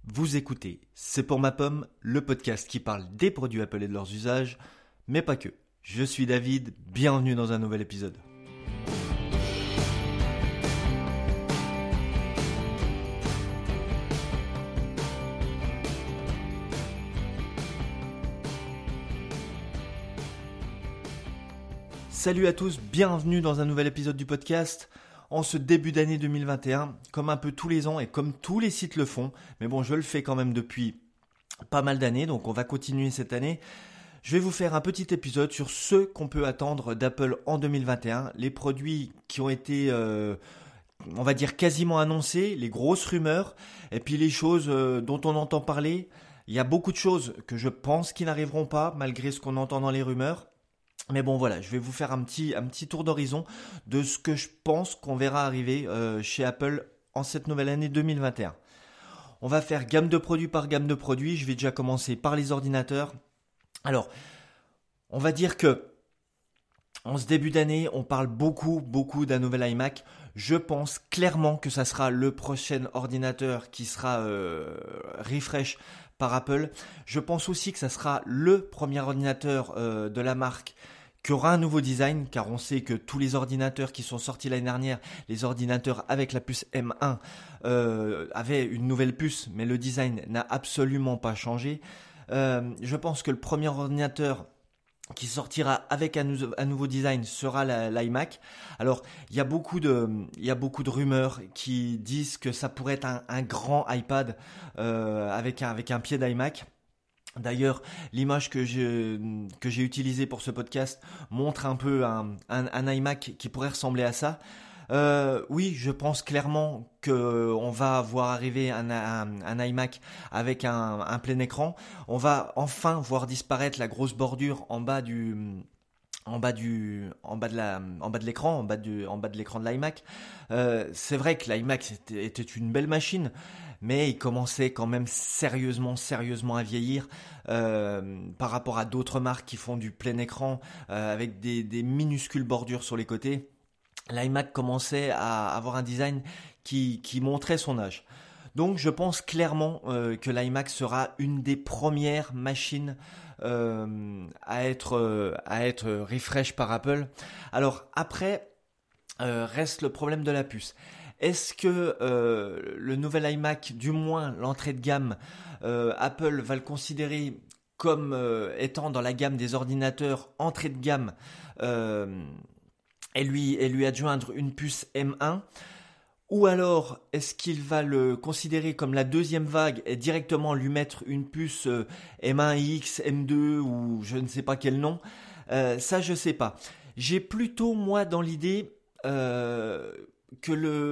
Vous écoutez C'est pour ma pomme, le podcast qui parle des produits Apple et de leurs usages, mais pas que. Je suis David, bienvenue dans un nouvel épisode. Salut à tous, bienvenue dans un nouvel épisode du podcast. En ce début d'année 2021, comme un peu tous les ans et comme tous les sites le font, mais bon, je le fais quand même depuis pas mal d'années, donc on va continuer cette année. Je vais vous faire un petit épisode sur ce qu'on peut attendre d'Apple en 2021, les produits qui ont été, on va dire, quasiment annoncés, les grosses rumeurs, et puis les choses dont on entend parler. Il y a beaucoup de choses que je pense qui n'arriveront pas, malgré ce qu'on entend dans les rumeurs. Mais bon voilà, je vais vous faire un petit tour d'horizon de ce que je pense qu'on verra arriver chez Apple en cette nouvelle année 2021. On va faire gamme de produits par gamme de produits. Je vais déjà commencer par les ordinateurs. Alors, on va dire que en ce début d'année, on parle beaucoup d'un nouvel iMac. Je pense clairement que ça sera le prochain ordinateur qui sera refresh par Apple. Je pense aussi que ça sera le premier ordinateur de la marque qui aura un nouveau design, car on sait que tous les ordinateurs qui sont sortis l'année dernière, les ordinateurs avec la puce M1, avaient une nouvelle puce, mais le design n'a absolument pas changé. Je pense que le premier ordinateur qui sortira avec un nouveau design sera l'iMac. Alors, il y a beaucoup de rumeurs qui disent que ça pourrait être un grand iPad avec un pied d'iMac. D'ailleurs, l'image que j'ai utilisée pour ce podcast montre un peu un iMac qui pourrait ressembler à ça. Oui, je pense clairement qu'on va voir arriver un iMac avec un plein écran. On va enfin voir disparaître la grosse bordure en bas de l'écran de l'iMac. C'est vrai que l'iMac était une belle machine, mais il commençait quand même sérieusement à vieillir par rapport à d'autres marques qui font du plein écran avec des minuscules bordures sur les côtés. L'iMac commençait à avoir un design qui montrait son âge. Donc je pense clairement que l'iMac sera une des premières machines à être refresh par Apple. Alors après, reste le problème de la puce. Est-ce que le nouvel iMac, du moins l'entrée de gamme, Apple va le considérer comme étant dans la gamme des ordinateurs entrée de gamme et lui adjoindre une puce M1, ou alors est-ce qu'il va le considérer comme la deuxième vague et directement lui mettre une puce M1X, M2 ou je ne sais pas quel nom. Ça je sais pas. J'ai plutôt moi dans l'idée que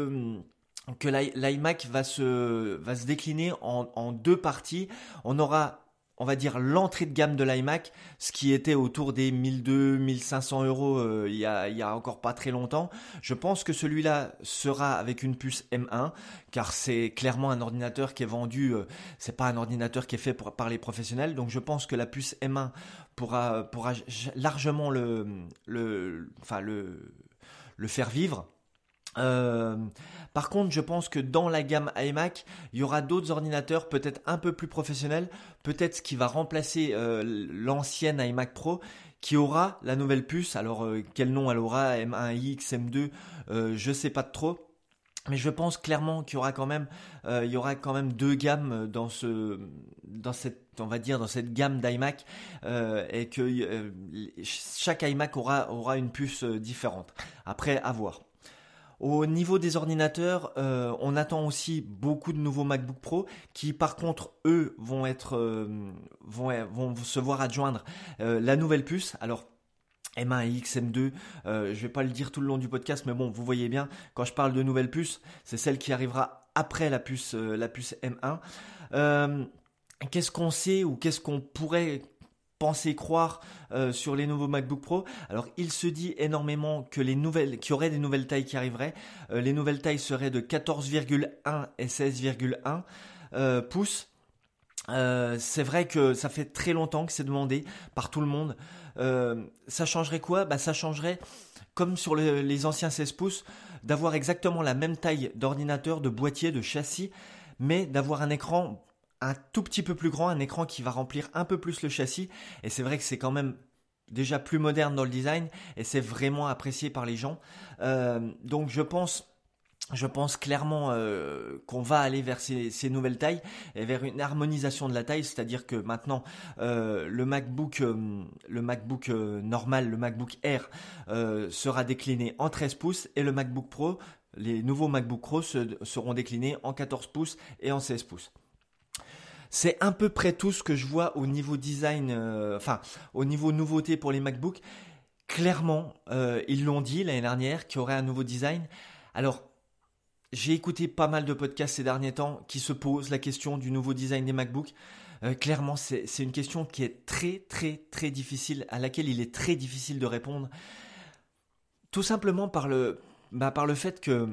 l'iMac va se décliner en deux parties. On aura, on va dire, l'entrée de gamme de l'iMac, ce qui était autour des 1200-1500 euros il y a encore pas très longtemps. Je pense que celui-là sera avec une puce M1, car c'est clairement un ordinateur qui est vendu, c'est pas un ordinateur qui est fait par les professionnels, donc je pense que la puce M1 pourra largement le faire vivre. Par contre, je pense que dans la gamme iMac, il y aura d'autres ordinateurs peut-être un peu plus professionnels, peut-être ce qui va remplacer l'ancienne iMac Pro, qui aura la nouvelle puce. Alors quel nom elle aura, M1X, M2, je sais pas trop. Mais je pense clairement qu'il y aura quand même, deux gammes dans cette gamme d'iMac, et que chaque iMac aura une puce différente. Après, à voir. Au niveau des ordinateurs, on attend aussi beaucoup de nouveaux MacBook Pro qui, par contre, eux, vont se voir adjoindre la nouvelle puce. Alors, M1X, M2, je vais pas le dire tout le long du podcast, mais bon, vous voyez bien, quand je parle de nouvelle puce, c'est celle qui arrivera après la puce M1. Qu'est-ce qu'on sait ou qu'est-ce qu'on pourrait penser croire sur les nouveaux MacBook Pro? Alors il se dit énormément que qu'il y aurait des nouvelles tailles qui arriveraient. Les nouvelles tailles seraient de 14,1 et 16,1 pouces. C'est vrai que ça fait très longtemps que c'est demandé par tout le monde. Ça changerait quoi? Ça changerait, comme sur les anciens 16 pouces, d'avoir exactement la même taille d'ordinateur, de boîtier, de châssis, mais d'avoir un écran un tout petit peu plus grand, un écran qui va remplir un peu plus le châssis. Et c'est vrai que c'est quand même déjà plus moderne dans le design et c'est vraiment apprécié par les gens. Donc je pense clairement qu'on va aller vers ces nouvelles tailles et vers une harmonisation de la taille, c'est-à-dire que maintenant le MacBook normal, le MacBook Air sera décliné en 13 pouces et le MacBook Pro, les nouveaux MacBook Pro seront déclinés en 14 pouces et en 16 pouces. C'est à peu près tout ce que je vois au niveau design, au niveau nouveauté pour les MacBooks. Clairement, ils l'ont dit l'année dernière qu'il y aurait un nouveau design. Alors, j'ai écouté pas mal de podcasts ces derniers temps qui se posent la question du nouveau design des MacBooks. Clairement, c'est une question qui est très très très difficile, à laquelle il est très difficile de répondre. Tout simplement par le fait que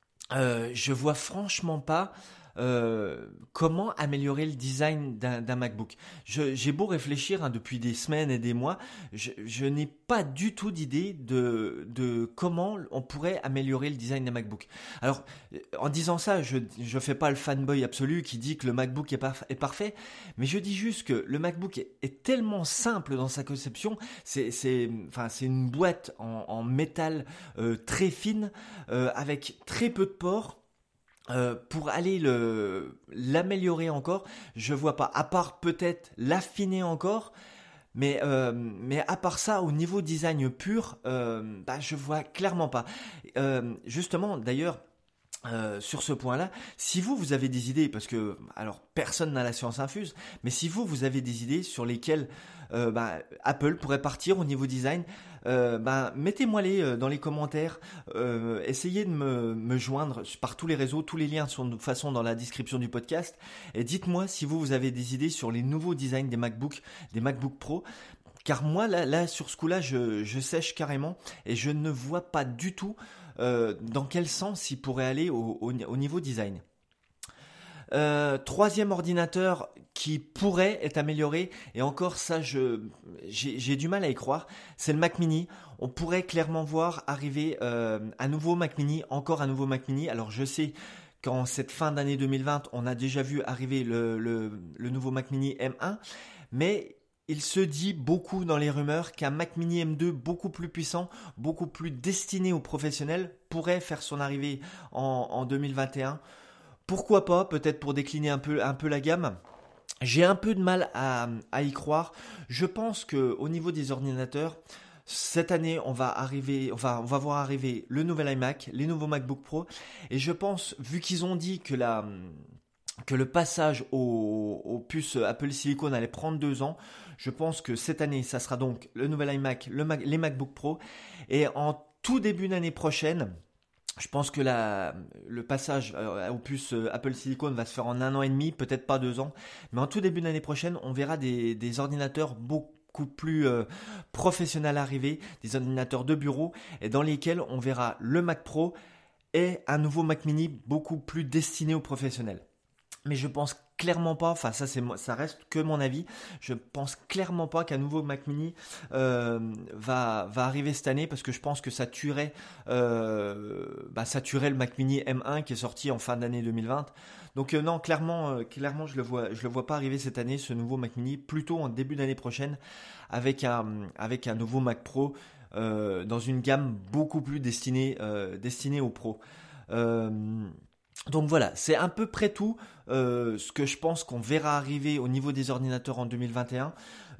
je vois franchement pas comment améliorer le design d'un MacBook. J'ai beau réfléchir depuis des semaines et des mois, je n'ai pas du tout d'idée de comment on pourrait améliorer le design d'un MacBook. Alors, en disant ça, je fais pas le fanboy absolu qui dit que le MacBook est parfait, mais je dis juste que le MacBook est tellement simple dans sa conception. C'est une boîte en métal très fine avec très peu de ports. Pour aller l'améliorer encore, je vois pas, à part peut-être l'affiner encore, mais à part ça, au niveau design pur, je vois clairement pas. Justement, d'ailleurs, sur ce point-là, si vous avez des idées, parce que alors personne n'a la science infuse, mais si vous avez des idées sur lesquelles Apple pourrait partir au niveau design, mettez-moi-les dans les commentaires, essayez de me joindre par tous les réseaux, tous les liens sont de toute façon dans la description du podcast, et dites-moi si vous avez des idées sur les nouveaux designs des MacBook Pro. Car moi, là sur ce coup-là, je sèche carrément et je ne vois pas du tout dans quel sens il pourrait aller au niveau design. Troisième ordinateur qui pourrait être amélioré, et encore ça j'ai du mal à y croire, c'est le Mac Mini. On pourrait clairement voir arriver un nouveau Mac Mini, encore un nouveau Mac Mini. Alors je sais qu'en cette fin d'année 2020, on a déjà vu arriver le nouveau Mac Mini M1, mais il se dit beaucoup dans les rumeurs qu'un Mac Mini M2 beaucoup plus puissant, beaucoup plus destiné aux professionnels pourrait faire son arrivée en 2021. Pourquoi pas, peut-être pour décliner un peu la gamme. J'ai un peu de mal à y croire. Je pense que au niveau des ordinateurs, cette année, on va voir arriver le nouvel iMac, les nouveaux MacBook Pro, et je pense, vu qu'ils ont dit que le passage aux puces Apple Silicon allait prendre 2 ans, je pense que cette année, ça sera donc le nouvel iMac, les MacBook Pro, et en tout début d'année prochaine, je pense que le passage aux puces Apple Silicon va se faire en 1 an et demi, peut-être pas 2 ans, mais en tout début d'année prochaine, on verra des ordinateurs beaucoup plus professionnels arriver, des ordinateurs de bureau, et dans lesquels on verra le Mac Pro et un nouveau Mac Mini beaucoup plus destiné aux professionnels. Mais je pense clairement pas, ça reste que mon avis, je pense clairement pas qu'un nouveau Mac Mini va arriver cette année, parce que je pense que ça tuerait le Mac Mini M1 qui est sorti en fin d'année 2020. Donc non, clairement je le vois pas arriver cette année, ce nouveau Mac Mini, plutôt en début d'année prochaine avec un nouveau Mac Pro dans une gamme beaucoup plus destinée aux pros. Donc voilà, c'est à peu près tout ce que je pense qu'on verra arriver au niveau des ordinateurs en 2021.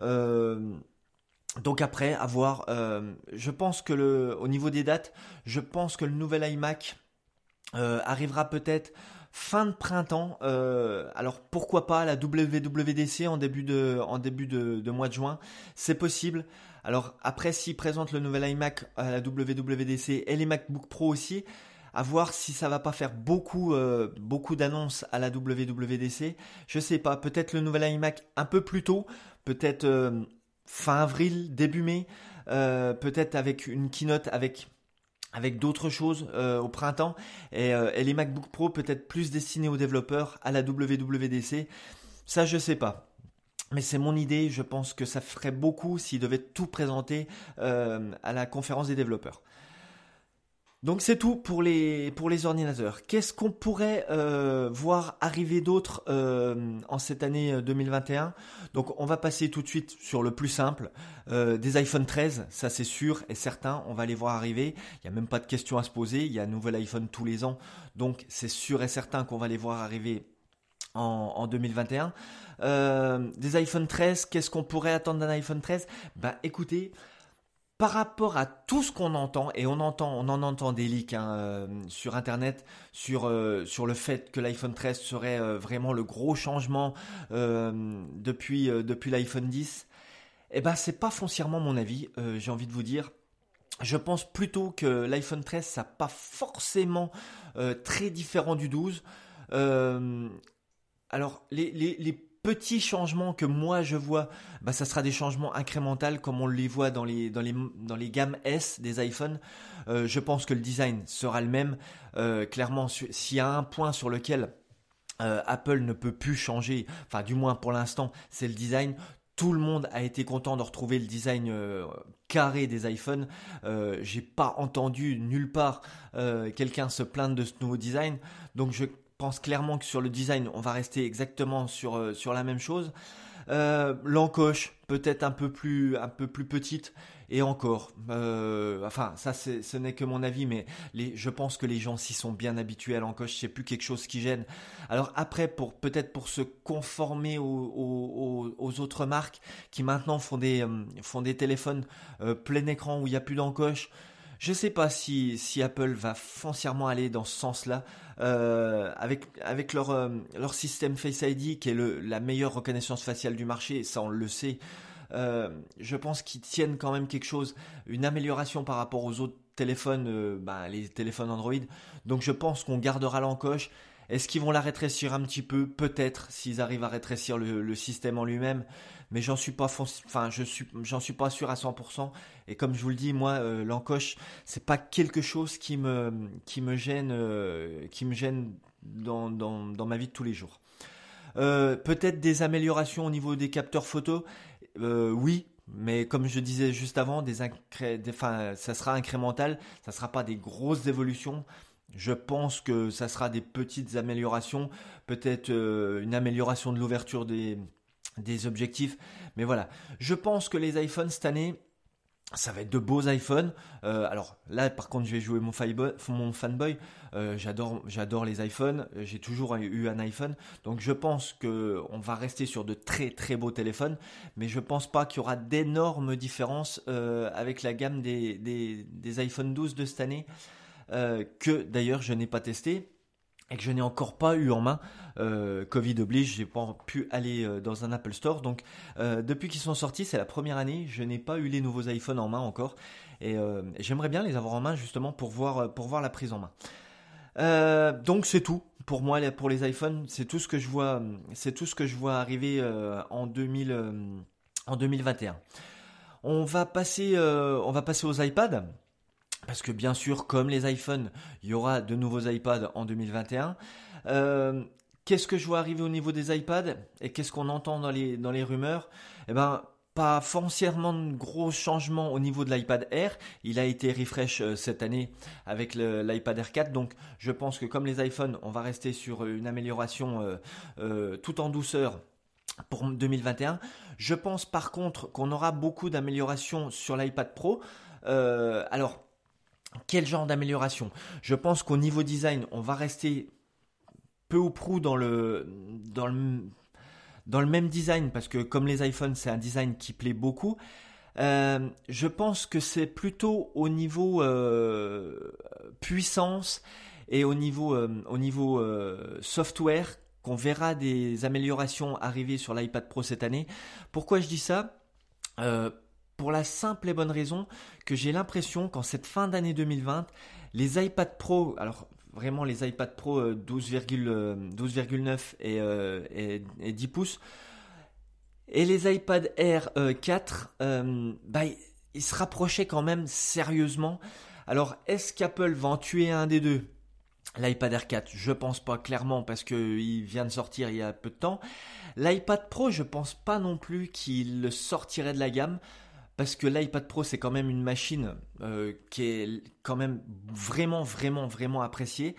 Donc après, à voir. Je pense que au niveau des dates, je pense que le nouvel iMac arrivera peut-être fin de printemps. Alors pourquoi pas la WWDC en début de mois de juin, c'est possible. Alors après, s'ils présentent le nouvel iMac à la WWDC et les MacBook Pro aussi, à voir si ça va pas faire beaucoup d'annonces à la WWDC. Je sais pas, peut-être le nouvel iMac un peu plus tôt, peut-être fin avril, début mai, peut-être avec une keynote avec d'autres choses au printemps, et les MacBook Pro peut-être plus destinés aux développeurs à la WWDC. Ça, je sais pas. Mais c'est mon idée, je pense que ça ferait beaucoup s'ils devaient tout présenter à la conférence des développeurs. Donc c'est tout pour les ordinateurs. Qu'est-ce qu'on pourrait voir arriver d'autre en cette année 2021? Donc on va passer tout de suite sur le plus simple. Des iPhone 13, ça c'est sûr et certain, on va les voir arriver. Il n'y a même pas de question à se poser, il y a un nouvel iPhone tous les ans. Donc c'est sûr et certain qu'on va les voir arriver en 2021. Des iPhone 13, qu'est-ce qu'on pourrait attendre d'un iPhone 13? Ben écoutez, par rapport à tout ce qu'on entend, et on en entend des leaks sur Internet, sur le fait que l'iPhone 13 serait vraiment le gros changement depuis l'iPhone 10, eh ben c'est pas foncièrement mon avis, j'ai envie de vous dire. Je pense plutôt que l'iPhone 13, ça n'a pas forcément très différent du 12. Euh, alors, les petits changements que moi je vois, bah, ça sera des changements incrémentaux comme on les voit dans les gammes S des iPhones. Je pense que le design sera le même. Clairement, s'il y a un point sur lequel Apple ne peut plus changer, enfin du moins pour l'instant, c'est le design. Tout le monde a été content de retrouver le design carré des iPhones. J'ai pas entendu nulle part quelqu'un se plaindre de ce nouveau design. Donc je pense clairement que sur le design, on va rester exactement sur la même chose. L'encoche peut-être un peu plus petite et encore. Enfin, ça ce n'est que mon avis, mais je pense que les gens s'y sont bien habitués à l'encoche. C'est plus quelque chose qui gêne. Alors après, peut-être pour se conformer aux autres marques qui maintenant font des téléphones plein écran où il n'y a plus d'encoche. Je ne sais pas si Apple va foncièrement aller dans ce sens-là avec leur système Face ID qui est la meilleure reconnaissance faciale du marché, ça on le sait. Je pense qu'ils tiennent quand même quelque chose, une amélioration par rapport aux autres téléphones, les téléphones Android. Donc je pense qu'on gardera l'encoche. Est-ce qu'ils vont la rétrécir un petit peu? Peut-être, s'ils arrivent à rétrécir le système en lui-même. Mais j'en suis pas sûr à 100%. Et comme je vous le dis, moi, l'encoche, c'est pas quelque chose qui me gêne dans ma vie de tous les jours. Peut-être des améliorations au niveau des capteurs photo. Oui. Mais comme je disais juste avant, ça sera incrémental, ça sera pas des grosses évolutions. Je pense que ça sera des petites améliorations, peut-être une amélioration de l'ouverture des objectifs. Mais voilà, je pense que les iPhones cette année, ça va être de beaux iPhones. Alors là, par contre, je vais jouer mon fanboy. J'adore les iPhones. J'ai toujours eu un iPhone. Donc je pense qu'on va rester sur de très très beaux téléphones. Mais je pense pas qu'il y aura d'énormes différences avec la gamme des iPhone 12 de cette année. Que d'ailleurs je n'ai pas testé et que je n'ai encore pas eu en main. Covid oblige, j'ai pas pu aller dans un Apple Store. Donc depuis qu'ils sont sortis, c'est la première année, je n'ai pas eu les nouveaux iPhones en main encore. Et j'aimerais bien les avoir en main justement pour voir la prise en main. Donc c'est tout pour moi pour les iPhones. C'est tout ce que je vois arriver en 2021. On va passer aux iPads. Parce que bien sûr, comme les iPhones, il y aura de nouveaux iPads en 2021. Qu'est-ce que je vois arriver au niveau des iPads et qu'est-ce qu'on entend dans les rumeurs? Eh ben, pas foncièrement de gros changements au niveau de l'iPad Air. Il a été refresh cette année avec l'iPad Air 4. Donc, je pense que comme les iPhones, on va rester sur une amélioration tout en douceur pour 2021. Je pense par contre qu'on aura beaucoup d'améliorations sur l'iPad Pro. Alors, quel genre d'amélioration? Je pense qu'au niveau design, on va rester peu ou prou dans le même design parce que comme les iPhones, c'est un design qui plaît beaucoup. Je pense que c'est plutôt au niveau puissance et au niveau software qu'on verra des améliorations arriver sur l'iPad Pro cette année. Pourquoi je dis ça? Pour la simple et bonne raison que j'ai l'impression qu'en cette fin d'année 2020, les iPad Pro, alors vraiment les iPad Pro 12,9 et 10 pouces, et les iPad Air 4, ils se rapprochaient quand même sérieusement. Alors est-ce qu'Apple va en tuer un des deux? L'iPad Air 4, je pense pas clairement parce qu'il vient de sortir il y a peu de temps. L'iPad Pro, je pense pas non plus qu'il le sortirait de la gamme. parce que l'iPad Pro c'est quand même une machine qui est quand même vraiment vraiment vraiment appréciée.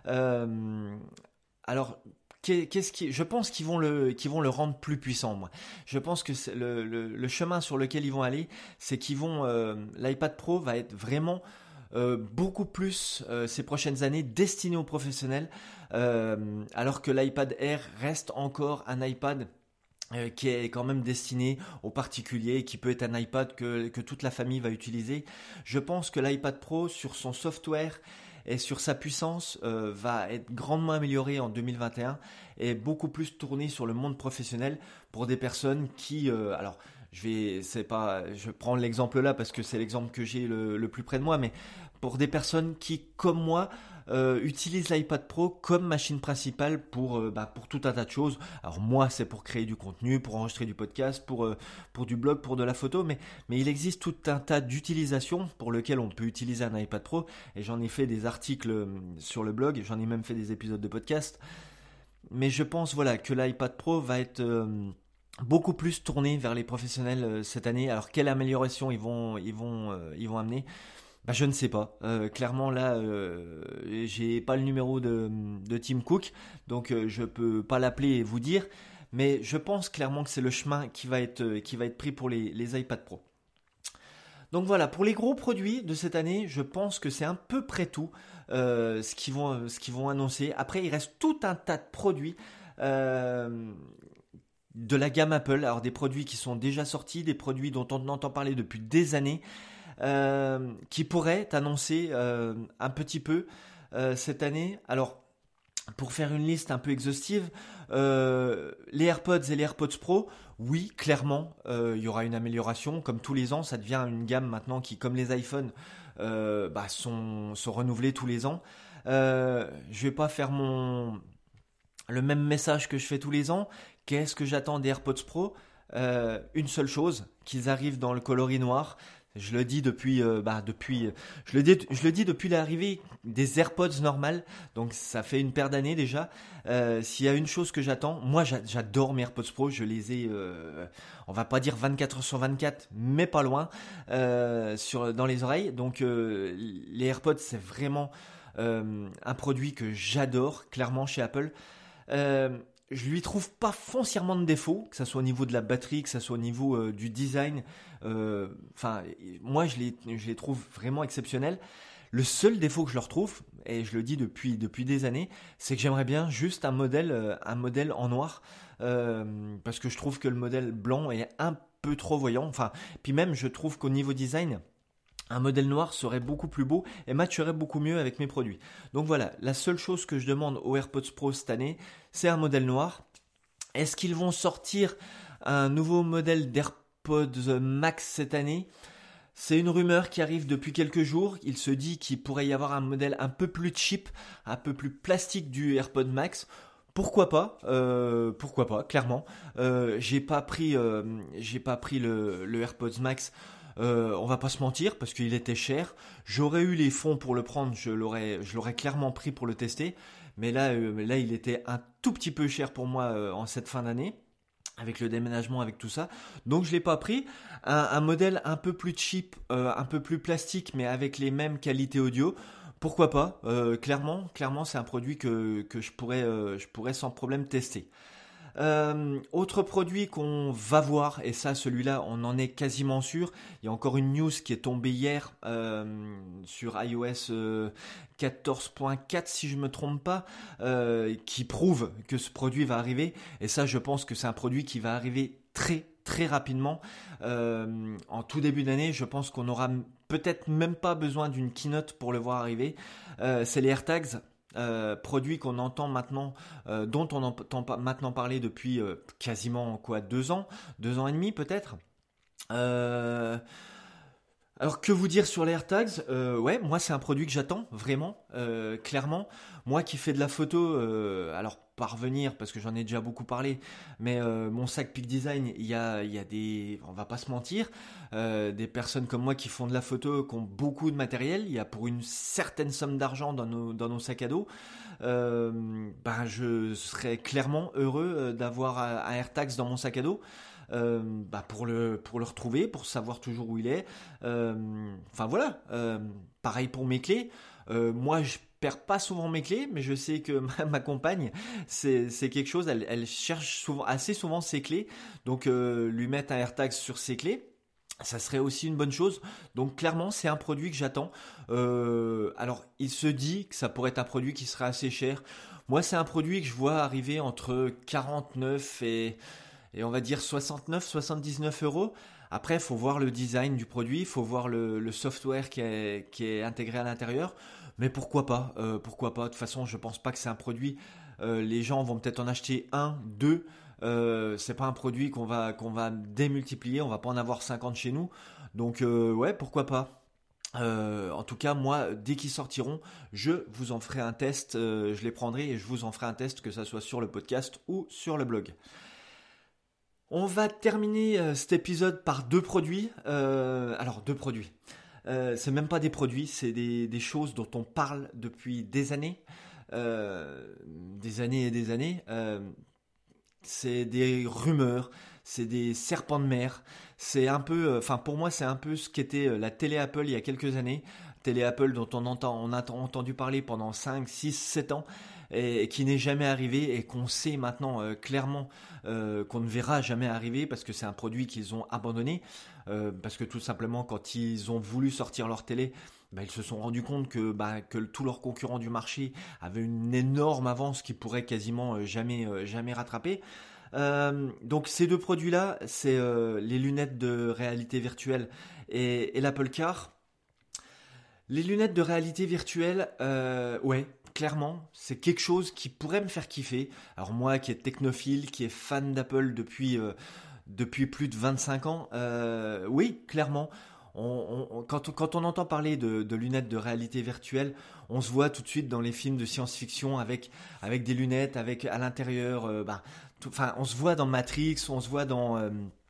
Alors je pense qu'ils vont le rendre plus puissant. Moi, je pense que c'est le chemin sur lequel ils vont aller, c'est qu'ils vont l'iPad Pro va être vraiment beaucoup plus ces prochaines années destiné aux professionnels, alors que l'iPad Air reste encore un iPad qui est quand même destiné aux particuliers, qui peut être un iPad que toute la famille va utiliser. Je pense que l'iPad Pro, sur son software et sur sa puissance, va être grandement amélioré en 2021 et beaucoup plus tourné sur le monde professionnel pour des personnes qui... alors, je prends l'exemple là parce que c'est l'exemple que j'ai le plus près de moi, mais pour des personnes qui, comme moi, utilisent l'iPad Pro comme machine principale pour tout un tas de choses. Alors moi, c'est pour créer du contenu, pour enregistrer du podcast, pour du blog, pour de la photo, mais il existe tout un tas d'utilisations pour lesquelles on peut utiliser un iPad Pro, et j'en ai fait des articles sur le blog, j'en ai même fait des épisodes de podcast. Mais je pense voilà que l'iPad Pro va être beaucoup plus tourné vers les professionnels cette année. Alors quelle amélioration ils vont amener? Je ne sais pas. Clairement là, j'ai pas le numéro de Tim Cook, donc je peux pas l'appeler et vous dire. Mais je pense clairement que c'est le chemin qui va être pris pour les iPad Pro. Donc voilà, pour les gros produits de cette année, je pense que c'est à peu près tout ce qu'ils vont annoncer. Après, il reste tout un tas de produits de la gamme Apple. Alors des produits qui sont déjà sortis, des produits dont on entend parler depuis des années, qui pourraient annoncer un petit peu cette année. Alors, pour faire une liste un peu exhaustive, les AirPods et les AirPods Pro, oui, clairement, il y aura une amélioration. Comme tous les ans, ça devient une gamme maintenant qui, comme les iPhones, sont renouvelés tous les ans. Je vais pas faire le même message que je fais tous les ans. Qu'est-ce que j'attends des AirPods Pro? Une seule chose, qu'ils arrivent dans le coloris noir. Je le dis depuis l'arrivée des AirPods normales, donc ça fait une paire d'années déjà. S'il y a une chose que j'attends, moi j'adore mes AirPods Pro, je les ai, on va pas dire 24 heures sur 24, mais pas loin, dans les oreilles. Donc les AirPods c'est vraiment un produit que j'adore clairement chez Apple. Je lui trouve pas foncièrement de défaut, que ça soit au niveau de la batterie, que ça soit au niveau du design. Moi je les trouve vraiment exceptionnels. Le seul défaut que je leur trouve, et je le dis depuis des années, c'est que j'aimerais bien juste un modèle en noir, parce que je trouve que le modèle blanc est un peu trop voyant. Enfin, puis même je trouve qu'au niveau design, un modèle noir serait beaucoup plus beau et matcherait beaucoup mieux avec mes produits. Donc voilà, la seule chose que je demande aux AirPods Pro cette année, c'est un modèle noir. Est-ce qu'ils vont sortir un nouveau modèle d'AirPods Max cette année? C'est une rumeur qui arrive depuis quelques jours. Il se dit qu'il pourrait y avoir un modèle un peu plus cheap, un peu plus plastique du AirPod Max. Pourquoi pas, clairement. J'ai pas pris le AirPods Max. On va pas se mentir parce qu'il était cher. J'aurais eu les fonds pour le prendre, je l'aurais clairement pris pour le tester. Mais là, il était un tout petit peu cher pour moi en cette fin d'année, avec le déménagement, avec tout ça. Donc je l'ai pas pris. Un modèle un peu plus cheap, un peu plus plastique, mais avec les mêmes qualités audio. Pourquoi pas? Clairement, c'est un produit que je pourrais sans problème tester. Autre produit qu'on va voir, et ça celui-là on en est quasiment sûr, il y a encore une news qui est tombée hier sur iOS 14.4 si je me trompe pas, qui prouve que ce produit va arriver, et ça je pense que c'est un produit qui va arriver très très rapidement en tout début d'année. Je pense qu'on aura peut-être même pas besoin d'une keynote pour le voir arriver. C'est les AirTags. Produit qu'on entend maintenant, dont on entend maintenant parler depuis quasiment 2 ans et demi peut-être. Alors que vous dire sur les AirTags? Ouais, moi c'est un produit que j'attends vraiment, clairement. Moi qui fais de la photo, alors pas revenir parce que j'en ai déjà beaucoup parlé, mais mon sac Peak Design, il y a des, on va pas se mentir, des personnes comme moi qui font de la photo, qui ont beaucoup de matériel. Il y a pour une certaine somme d'argent dans nos sacs à dos. Je serais clairement heureux d'avoir un AirTags dans mon sac à dos. Pour le retrouver, pour savoir toujours où il est. Voilà. Pareil pour mes clés. Moi, je perds pas souvent mes clés, mais je sais que ma compagne, c'est quelque chose. Elle cherche assez souvent ses clés. Donc, lui mettre un AirTag sur ses clés, ça serait aussi une bonne chose. Donc clairement, c'est un produit que j'attends. Alors, il se dit que ça pourrait être un produit qui serait assez cher. Moi, c'est un produit que je vois arriver entre 49 et on va dire 69, 79 euros. Après, il faut voir le design du produit, il faut voir le software qui est intégré à l'intérieur. Mais pourquoi pas? Pourquoi pas? De toute façon, je pense pas que c'est un produit. Les gens vont peut-être en acheter un, deux. C'est pas un produit qu'on va démultiplier. On va pas en avoir 50 chez nous. Donc ouais, pourquoi pas? En tout cas, moi, dès qu'ils sortiront, je vous en ferai un test. Je les prendrai et je vous en ferai un test, que ça soit sur le podcast ou sur le blog. On va terminer cet épisode par deux produits. Alors, deux produits. C'est même pas des produits, c'est des choses dont on parle depuis des années. Des années et des années. C'est des rumeurs, c'est des serpents de mer. C'est un peu, pour moi, c'est un peu ce qu'était la télé Apple il y a quelques années. Télé Apple dont on a entendu parler pendant 5, 6, 7 ans et qui n'est jamais arrivé et qu'on sait maintenant clairement qu'on ne verra jamais arriver parce que c'est un produit qu'ils ont abandonné. Parce que tout simplement, quand ils ont voulu sortir leur télé, ils se sont rendus compte que tous leurs concurrents du marché avaient une énorme avance qu'ils pourraient quasiment jamais rattraper. Donc ces deux produits-là, c'est les lunettes de réalité virtuelle et l'Apple Car. Les lunettes de réalité virtuelle, ouais, clairement, c'est quelque chose qui pourrait me faire kiffer. Alors moi, qui est technophile, qui est fan d'Apple depuis plus de 25 ans, oui, clairement. Quand on entend parler de lunettes de réalité virtuelle, on se voit tout de suite dans les films de science-fiction avec des lunettes, avec à l'intérieur, on se voit dans Matrix, on se voit dans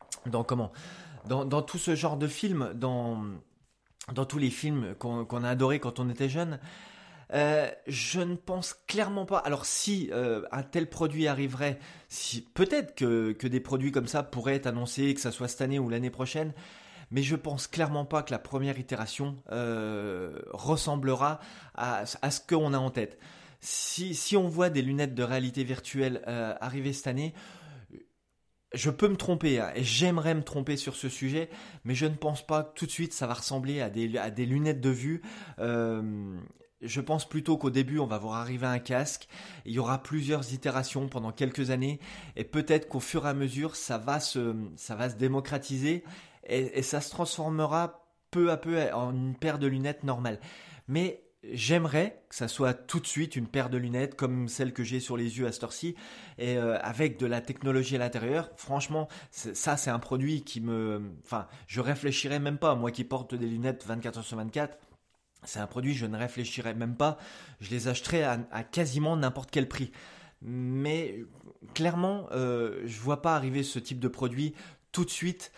tout ce genre de films, dans tous les films qu'on a adorés quand on était jeune. Je ne pense clairement pas. Alors si un tel produit arriverait, si peut-être que des produits comme ça pourraient être annoncés, que ça soit cette année ou l'année prochaine, mais je pense clairement pas que la première itération ressemblera à ce qu'on a en tête. Si on voit des lunettes de réalité virtuelle arriver cette année, je peux me tromper, hein, et j'aimerais me tromper sur ce sujet, mais je ne pense pas que tout de suite ça va ressembler à des lunettes de vue. Je pense plutôt qu'au début, on va voir arriver un casque. Il y aura plusieurs itérations pendant quelques années, et peut-être qu'au fur et à mesure, ça va se démocratiser et ça se transformera peu à peu en une paire de lunettes normales. Mais j'aimerais que ça soit tout de suite une paire de lunettes comme celle que j'ai sur les yeux à cette heure-ci, et avec de la technologie à l'intérieur. Franchement, c'est un produit je réfléchirais même pas. Moi qui porte des lunettes 24 heures sur 24. C'est un produit, je ne réfléchirais même pas. Je les achèterais à quasiment n'importe quel prix. Mais clairement, je vois pas arriver ce type de produit tout de suite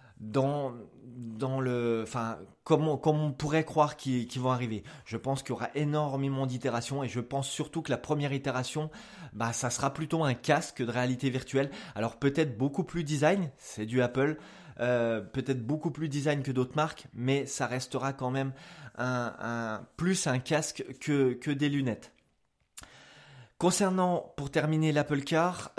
comme on pourrait croire qu'ils vont arriver. Je pense qu'il y aura énormément d'itérations et je pense surtout que la première itération, ça sera plutôt un casque de réalité virtuelle. Alors peut-être beaucoup plus design, c'est du Apple. Peut-être beaucoup plus design que d'autres marques, mais ça restera quand même plus un casque que des lunettes. Concernant, pour terminer, l'Apple Car,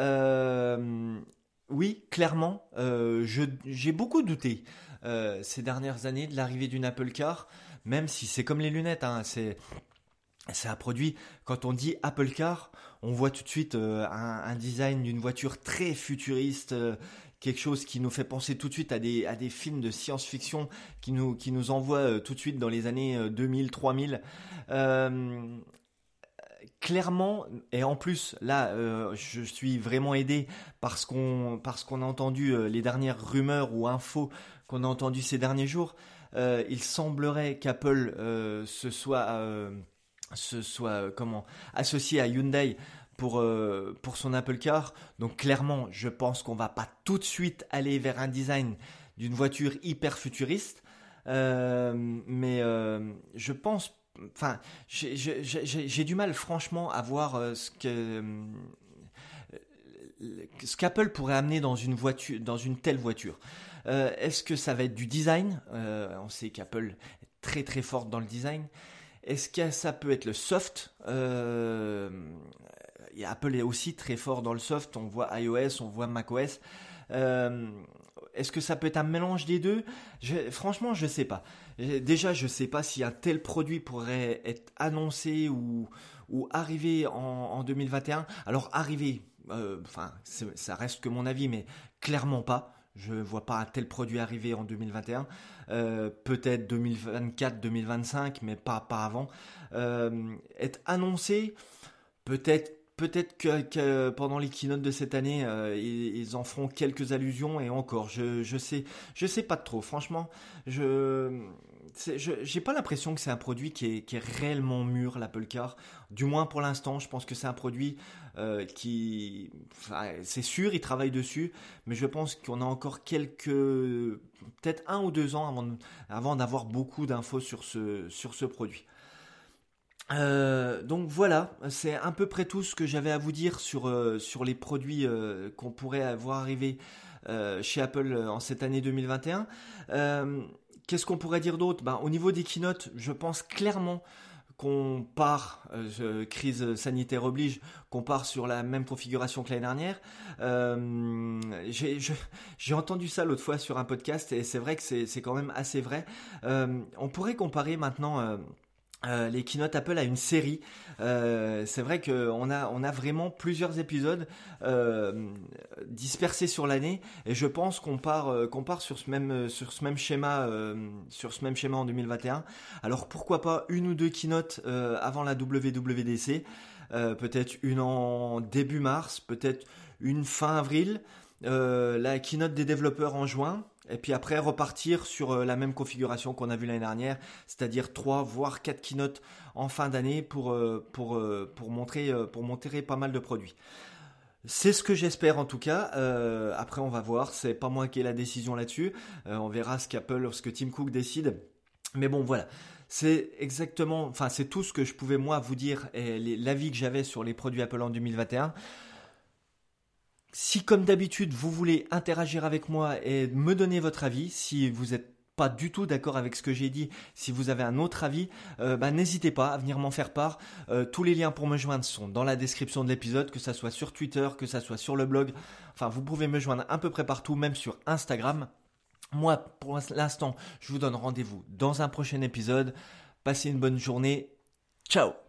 oui, clairement, j'ai beaucoup douté ces dernières années de l'arrivée d'une Apple Car, même si c'est comme les lunettes, hein, c'est un produit. Quand on dit Apple Car, on voit tout de suite un design d'une voiture très futuriste, quelque chose qui nous fait penser tout de suite à des films de science-fiction qui nous envoient tout de suite dans les années 2000, 3000. Clairement, et en plus là, je suis vraiment aidé parce qu'on a entendu les dernières rumeurs ou infos qu'on a entendues ces derniers jours. Il semblerait qu'Apple se soit associé à Hyundai pour son Apple Car. Donc clairement, je pense qu'on va pas tout de suite aller vers un design d'une voiture hyper futuriste. Mais je pense, enfin, j'ai du mal franchement à voir ce qu'Apple pourrait amener dans une voiture, dans une telle voiture. Est-ce que ça va être du design? On sait qu'Apple est très très forte dans le design. Est-ce que ça peut être le soft? Apple est aussi très fort dans le soft. On voit iOS, on voit macOS. Est-ce que ça peut être un mélange des deux? Franchement, je sais pas. Déjà, je sais pas si un tel produit pourrait être annoncé ou arriver en 2021. Alors arriver, ça reste que mon avis, mais clairement pas. Je vois pas un tel produit arriver en 2021. Peut-être 2024, 2025, mais pas avant. Être annoncé, peut-être que pendant les keynotes de cette année, ils en feront quelques allusions et encore, je sais pas trop. Franchement, j'ai pas l'impression que c'est un produit qui est réellement mûr, l'Apple Car. Du moins pour l'instant, je pense que c'est un produit c'est sûr, ils travaillent dessus, mais je pense qu'on a encore peut-être 1 ou 2 ans avant d'avoir beaucoup d'infos sur ce produit. Donc voilà, c'est à peu près tout ce que j'avais à vous dire sur les produits qu'on pourrait voir arriver chez Apple en cette année 2021. Qu'est-ce qu'on pourrait dire d'autre? Au niveau des keynotes, je pense clairement qu'on part, crise sanitaire oblige, qu'on part sur la même configuration que l'année dernière. J'ai entendu ça l'autre fois sur un podcast et c'est vrai que c'est quand même assez vrai. On pourrait comparer maintenant les keynote Apple à une série. C'est vrai qu'on a vraiment plusieurs épisodes dispersés sur l'année et je pense qu'on part sur ce même schéma en 2021. Alors pourquoi pas 1 ou 2 keynotes avant la WWDC, peut-être une en début mars, peut-être une fin avril, la keynote des développeurs en juin. Et puis après repartir sur la même configuration qu'on a vu l'année dernière, c'est-à-dire 3 voire 4 keynotes en fin d'année pour montrer pas mal de produits. C'est ce que j'espère en tout cas. Après on va voir, c'est pas moi qui ai la décision là-dessus. On verra ce que Tim Cook décide. Mais bon voilà, c'est tout ce que je pouvais moi vous dire et l'avis que j'avais sur les produits Apple en 2021. Si comme d'habitude vous voulez interagir avec moi et me donner votre avis, si vous n'êtes pas du tout d'accord avec ce que j'ai dit, si vous avez un autre avis, n'hésitez pas à venir m'en faire part. Tous les liens pour me joindre sont dans la description de l'épisode, que ça soit sur Twitter, que ça soit sur le blog. Enfin, vous pouvez me joindre à peu près partout, même sur Instagram. Moi, pour l'instant, je vous donne rendez-vous dans un prochain épisode. Passez une bonne journée. Ciao!